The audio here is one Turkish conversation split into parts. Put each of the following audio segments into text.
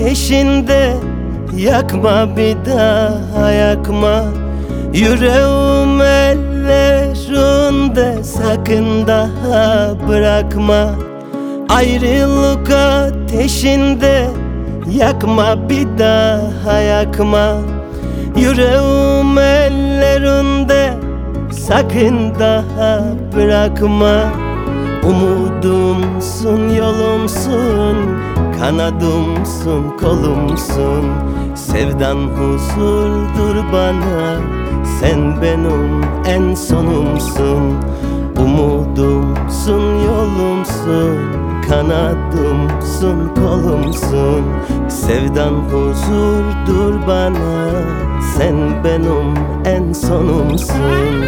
ateşinde, yakma bir daha yakma. Yüreğim ellerinde, sakın daha bırakma. Ayrılık ateşinde, yakma bir daha yakma. Yüreğim ellerinde, sakın daha bırakma. Umudumsun, yolumsun, kanadımsın, kolumsun. Sevdan huzurdur bana, sen benim en sonumsun. Umudumsun, yolumsun, kanadımsın, kolumsun. Sevdan huzurdur bana, sen benim en sonumsun.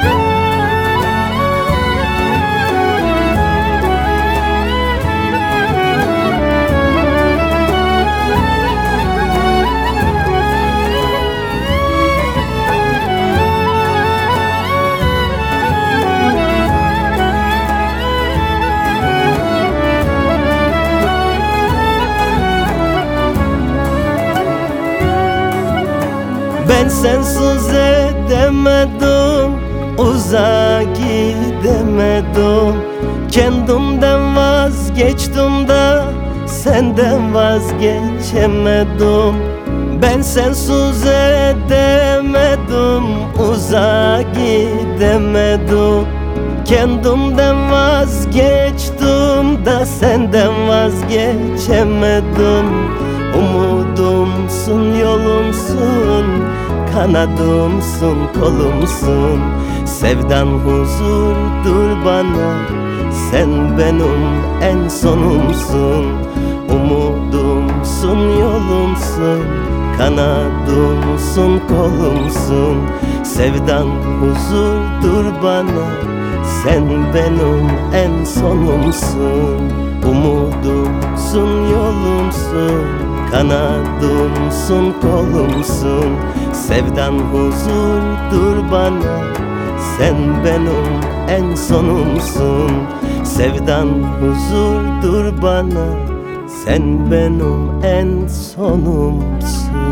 Ben sensiz edemedim, uzağa gidemedim. Kendimden vazgeçtim de senden vazgeçemedim. Ben sensiz edemedim, uzağa gidemedim. Kendimden vazgeçtim de senden vazgeçemedim. Umudumsun, yolumsun, kanadımsın, kolumsun. Sevdan huzurdur bana, sen benim en sonumsun. Umudumsun, yolumsun, kanadımsın, kolumsun. Sevdan huzurdur bana, sen benim en sonumsun. Umudumsun, yolumsun, kanadımsın, kolumsun. Sevdan huzurdur bana, sen benim en sonumsun. Sevdan huzurdur bana, sen benim en sonumsun.